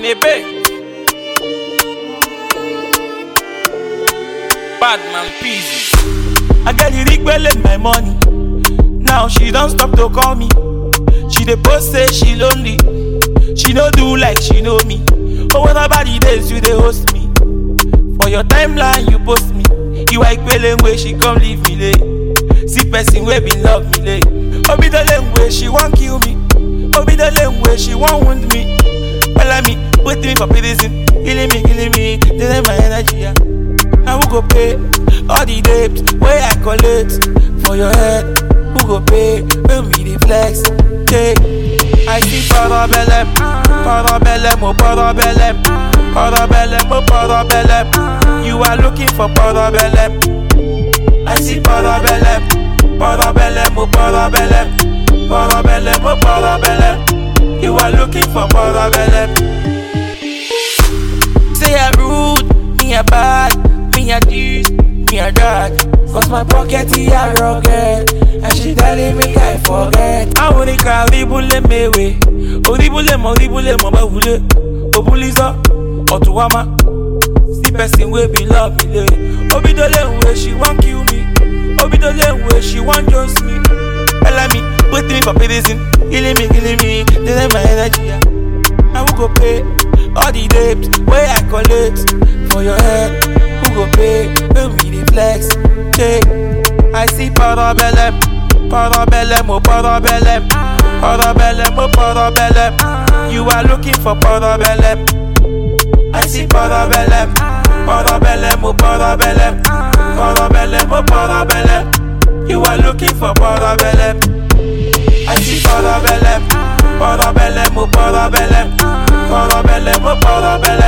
Lebe. Badman Peasy. I get the rig well in my money. Now she don't stop to call me. She dey post say she lonely. She no do like she know me. Oh, what about the days you dey host me? For your timeline you post me. You like pele way she come leave me late. See person wey be love me late. Obi the lane way she want kill me. Obi the lane way she want wound me. Well me, put me for prison. Killing me, delay my energy. Yeah. Now who go pay all the debt where I collect for your head? Who go pay when we dey flex? Yeah. I see parabellum, oh parabellum, oh parabellum. You are looking for parabellum. I see parabellum, oh parabellum, oh parabellum. You are looking for parabellum. Say I rude, me a bad, me a this, me a that. Cause my pocket is a rocket. And she telling me I forget. I wanna cry, ribule mewe. Oribule mo bahule. Obuliza, otuwama. See person wey be love me lay. Obi the lane way she want kill me. Obi the lane way she want just me. Tell me, put me for prison. Killing me, delay my energy. Yeah. Now who go pay all the debt where I collect for your head? Who go pay when we dey flex? Yeah. I see parabellum, oh parabellum, oh parabellum. You are looking for parabellum. I see parabellum, oh parabellum, oh parabellum. You are looking for parabellum. I see parabellum, oh parabellum, oh parabellum.